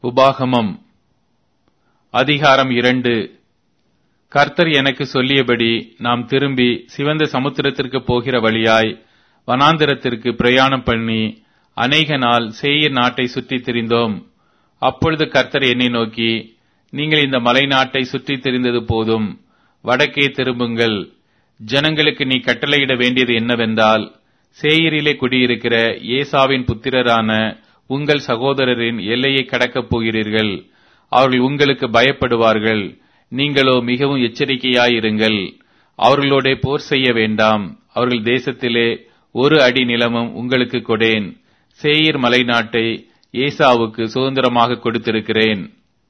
உபாகமம் அதிகாரம் 2. கர்த்தர் எனக்கு சொல்லியபடி நாம் திரும்பி சிவந்த சமுத்திரத்திற்கு போகிற வழியாய் வனாந்திரத்திற்கு பிரயாணம் பண்ணி அநேக நாள் சேயீர் நாட்டை சுற்றித் திரிந்தோம். அப்பொழுது கர்த்தர் என்னை நோக்கி, நீங்கள் இந்த மலை நாட்டை சுற்றித் திரிந்தது போதும், வடக்கே திரும்புங்கள். ஜனங்களுக்கு நீ கட்டளையிட வேண்டியது என்னவென்றால், சேயீரிலே குடியிருக்கிற ஏசாவின் புத்திரரான உங்கள் சகோதரரின் எல்லையை கடக்கப் போகிறீர்கள். அவர்கள் உங்களுக்கு பயப்படுவார்கள். நீங்களோ மிகவும் எச்சரிக்கையாயிருங்கள். அவர்களோட போர் செய்ய வேண்டாம். அவர்கள் தேசத்திலே ஒரு அடி நிலமும் உங்களுக்கு கொடேன். சேயீர் மலை நாட்டை ஏசாவுக்கு சுதந்திரமாக கொடுத்திருக்கிறேன்.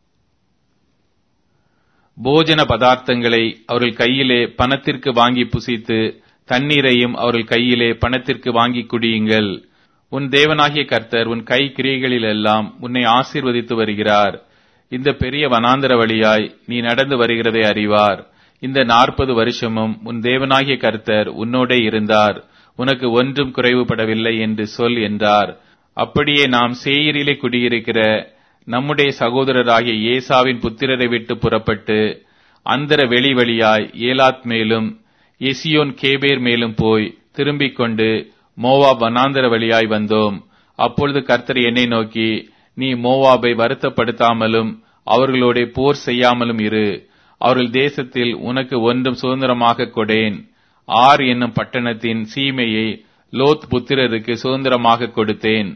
போஜன பதார்த்தங்களை அவர்கள் கையிலே பணத்திற்கு வாங்கி புசித்து, தண்ணீரையும் அவர்கள் கையிலே பணத்திற்கு வாங்கி குடியுங்கள். உன் தேவனாகிய கர்த்தர் உன் கை கிரியைகளிலெல்லாம் உன்னை ஆசீர்வதித்து வருகிறார். இந்த பெரிய வனாந்தர வழியாய் நீ நடந்து வருகிறதை அறிவார். இந்த 40 வருஷமும் உன் தேவனாகிய கர்த்தர் உன்னோடே இருந்தார். உனக்கு ஒன்றும் குறைவுபடவில்லை என்று சொல் என்றார். அப்படியே நாம் சேயீரிலே குடியிருக்கிற நம்முடைய சகோதரராகிய ஏசாவின் புத்திரரை விட்டு புறப்பட்டு அந்தர வெளி வழியாய் ஏலாத் மேலும் எசியோன் கேபேர் மேலும் போய் திரும்பிக் கொண்டு மோவாப் வனாந்தர வழியாய் வந்தோம். அப்பொழுது கர்த்தர் என்னை நோக்கி, நீ மோவாபை வருத்தப்படுத்தாமலும் அவர்களோட போர் செய்யாமலும் இரு. அவர்கள் தேசத்தில் உனக்கு ஒன்றும் சுதந்திரமாக கொடேன். ஆர் என்னும் பட்டணத்தின் சீமையை லோத் புத்திரருக்கு சுதந்திரமாக கொடுத்தேன்.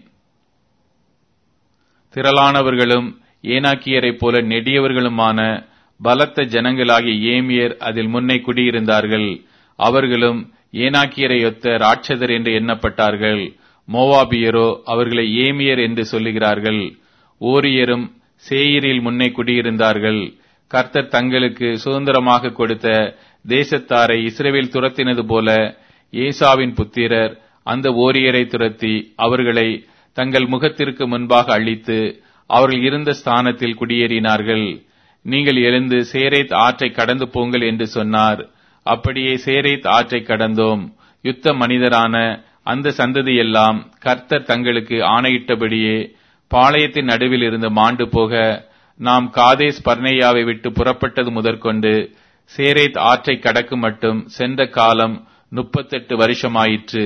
திரளானவர்களும் ஏனாக்கியரைப் போல நெடியவர்களுமான பலத்த ஜனங்களாகிய ஏமியர் அதில் முன்னை குடியிருந்தார்கள். அவர்களும் ஏனாக்கியரையொத்த ராட்சதர் என்று எண்ணப்பட்டார்கள். மோவாபியரோ அவர்களை ஏமியர் என்று சொல்லுகிறார்கள். ஓரியரும் சேயீரில் முன்னே குடியிருந்தார்கள். கர்த்தர் தங்களுக்கு சுதந்திரமாக கொடுத்த தேசத்தாரை இஸ்ரவேல் துரத்தினது போல ஏசாவின் புத்திரர் அந்த ஓரியரை துரத்தி அவர்களை தங்கள் முகத்திற்கு முன்பாக அழித்து அவர்கள் இருந்த ஸ்தானத்தில் குடியேறினார்கள். நீங்கள் எழுந்து சேரேத் ஆற்றை கடந்து போங்கள் என்று சொன்னார். அப்படியே சேரேத் ஆற்றை கடந்தோம். யுத்த மனிதரான அந்த சந்ததியெல்லாம் கர்த்தர் தங்களுக்கு ஆணையிட்டபடியே பாளையத்தின் நடுவில் இருந்து மாண்டு போக, நாம் காதேஸ் பர்னேயாவை விட்டு புறப்பட்டது முதற்கொண்டு சேரேத் ஆற்றை கடக்கும் மட்டும் சென்ற காலம் 38 வருஷமாயிற்று.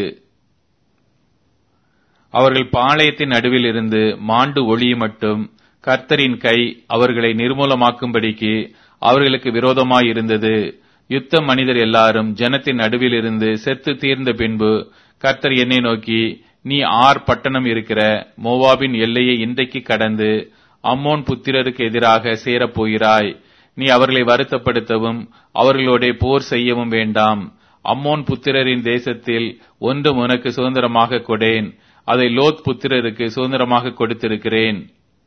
அவர்கள் பாளையத்தின் நடுவில் இருந்து மாண்டு ஒளிய மட்டும் கர்த்தரின் கை அவர்களை நிர்மூலமாக்கும்படிக்கு அவர்களுக்கு விரோதமாயிருந்தது. யுத்த மனிதர் எல்லாரும் ஜனத்தின் நடுவில் இருந்து செத்து தீர்ந்த பின்பு கர்த்தர் என்னை நோக்கி, நீ ஆர் பட்டணம் இருக்கிற மோவாபின் எல்லையை இன்றைக்கு கடந்து அம்மோன் புத்திரருக்கு எதிராக சேரப்போகிறாய். நீ அவர்களை வருத்தப்படுத்தவும் அவர்களோட போர் செய்யவும் வேண்டாம். அம்மோன் புத்திரரின் தேசத்தில் ஒன்றும் உனக்கு சுதந்திரமாக கொடேன். அதை லோத் புத்திரருக்கு சுதந்திரமாக கொடுத்திருக்கிறேன்.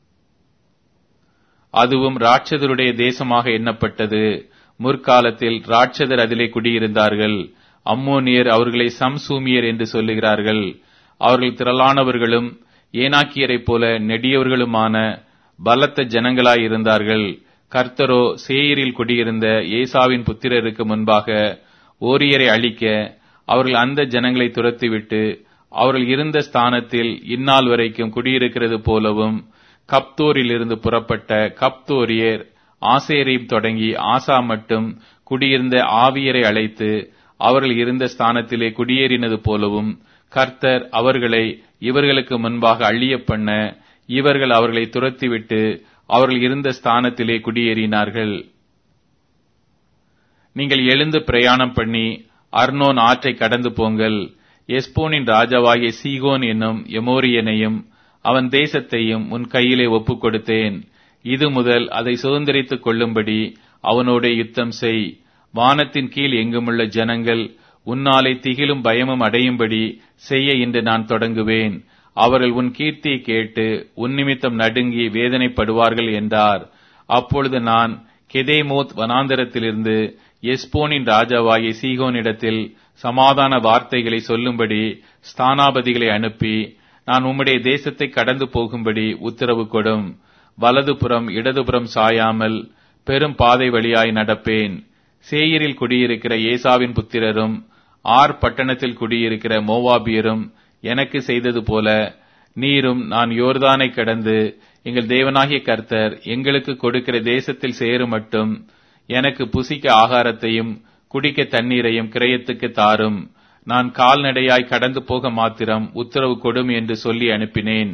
அதுவும் ராட்சதருடைய தேசமாக எண்ணப்பட்டது. முற்காலத்தில் ராட்சதர் அதிலே குடியிருந்தார்கள். அம்மோனியர் அவர்களை சம்சூமியர் என்று சொல்லுகிறார்கள். அவர்கள் திரளானவர்களும் ஏனாக்கியரைப் போல நெடியவர்களுமான பலத்த ஜனங்களாயிருந்தார்கள். கர்த்தரோ சேயீரில் குடியிருந்த ஏசாவின் புத்திரருக்கு முன்பாக ஓரியரை அழிக்க அவர்கள் அந்த ஜனங்களை துரத்திவிட்டு அவர்கள் இருந்த ஸ்தானத்தில் இந்நாள் வரைக்கும் குடியிருக்கிறது போலவும், கப்தோரில் இருந்து புறப்பட்ட கப்தோரியர் ஆசேரீம் தொடங்கி ஆசா மட்டும் குடியிருந்த ஆவியரை அழைத்து அவர்கள் இருந்த ஸ்தானத்திலே குடியேறினது போலவும் கர்த்தர் அவர்களை இவர்களுக்கு முன்பாக அழிய பண்ண இவர்கள் அவர்களை துரத்திவிட்டு அவர்கள் இருந்த ஸ்தானத்திலே குடியேறினார்கள். நீங்கள் எழுந்து பிரயாணம் பண்ணி அர்னோன் ஆற்றை கடந்து போங்கள். எஸ்போனின் ராஜாவாகிய சீகோன் என்னும் எமோரியனையும் அவன் தேசத்தையும் உன் கையிலே ஒப்புக் கொடுத்தேன். இது முதல் அதை சுதந்திரித்துக் கொள்ளும்படி அவனோட யுத்தம் செய். வானத்தின் கீழ் எங்குமுள்ள ஜனங்கள் உன்னாலே திகிலும் பயமும் அடையும்படி செய்ய இன்று நான் தொடங்குவேன். அவர்கள் உன் கீர்த்தியை கேட்டு உன் நிமித்தம் நடுங்கி வேதனைப்படுவார்கள் என்றார். அப்பொழுது நான் கெதேமோத் வனாந்தரத்திலிருந்து எஸ்போனின் ராஜாவாகிய சீகோனிடத்தில் சமாதான வார்த்தைகளை சொல்லும்படி ஸ்தானாபதிகளை அனுப்பி, நான் உம்முடைய தேசத்தை கடந்து போகும்படி உத்தரவு கொடும். வலதுபுறம் இடதுபுறம் சாயாமல் பெரும் பாதை வழியாய் நடப்பேன். சேயீரில் குடியிருக்கிற ஏசாவின் புத்திரரும் ஆர் பட்டணத்தில் குடியிருக்கிற மோவாபியரும் எனக்கு செய்தது போல நீரும் நான் யோர்தானை கடந்து எங்கள் தேவனாகிய கர்த்தர் எங்களுக்கு கொடுக்கிற தேசத்தில் சேரும் மட்டும் எனக்கு புசிக்க ஆகாரத்தையும் குடிக்க தண்ணீரையும் கிரயத்துக்கு தாரும். நான் கால்நடையாய் கடந்து போக மாத்திரம் உத்தரவு கொடும் என்று சொல்லி அனுப்பினேன்.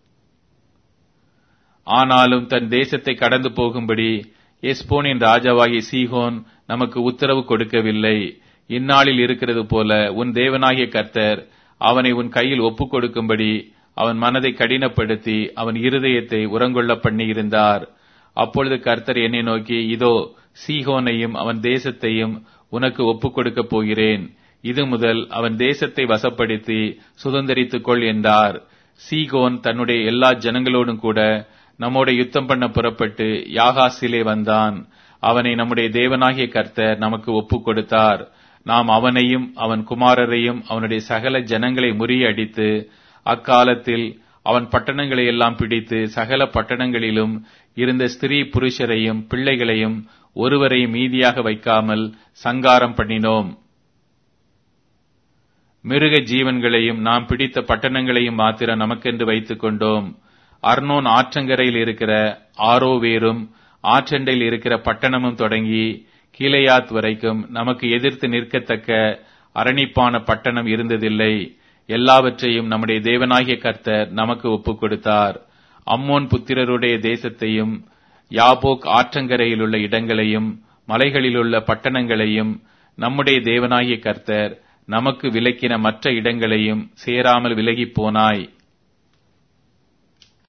ஆனாலும் தன் தேசத்தை கடந்து போகும்படி எஸ்போனின் ராஜாவாகிய சீகோன் நமக்கு உத்தரவு கொடுக்கவில்லை. இந்நாளில் இருக்கிறது போல உன் தேவனாகிய கர்த்தர் அவனை உன் கையில் ஒப்புக் கொடுக்கும்படி அவன் மனதை கடினப்படுத்தி அவன் இருதயத்தை உரங்கொள்ள பண்ணி இருந்தார். அப்பொழுது கர்த்தர் என்னை நோக்கி, இதோ சீகோனையும் அவன் தேசத்தையும் உனக்கு ஒப்புக் கொடுக்கப் போகிறேன். இது முதல் அவன் தேசத்தை வசப்படுத்தி சுதந்தரித்துக் கொள் என்றார். சீகோன் தன்னுடைய எல்லா ஜனங்களோடும் கூட நம்மோட யுத்தம் பண்ண புறப்பட்டு யாகாசிலே வந்தான். அவனை நம்முடைய தேவனாகிய கர்த்தர் நமக்கு ஒப்புக் கொடுத்தார். நாம் அவனையும் அவன் குமாரரையும் அவனுடைய சகல ஜனங்களை முறியடித்து அக்காலத்தில் அவன் பட்டணங்களை எல்லாம் பிடித்து சகல பட்டணங்களிலும் இருந்த ஸ்திரீ புருஷரையும் பிள்ளைகளையும் ஒருவரையும் மீதியாக வைக்காமல் சங்காரம் பண்ணினோம். மிருக ஜீவன்களையும் நாம் பிடித்த பட்டணங்களையும் மாத்திரம் நமக்கென்று வைத்துக் கொண்டோம். அர்னோன் ஆற்றங்கரையில் இருக்கிற ஆரோவேரும் ஆற்றண்டையில் இருக்கிற பட்டணமும் தொடங்கி கீலேயாத் வரைக்கும் நமக்கு எதிர்த்து நிற்கத்தக்க அரணிப்பான பட்டணம் இருந்ததில்லை. எல்லாவற்றையும் நம்முடைய தேவனாகிய கர்த்தர் நமக்கு ஒப்புக் கொடுத்தார். அம்மோன் புத்திரருடைய தேசத்தையும் யாபோக் ஆற்றங்கரையிலுள்ள இடங்களையும் மலைகளிலுள்ள பட்டணங்களையும் நம்முடைய தேவனாகிய கர்த்தர் நமக்கு விலக்கின மற்ற இடங்களையும் சேராமல் விலகிப் போனாய்.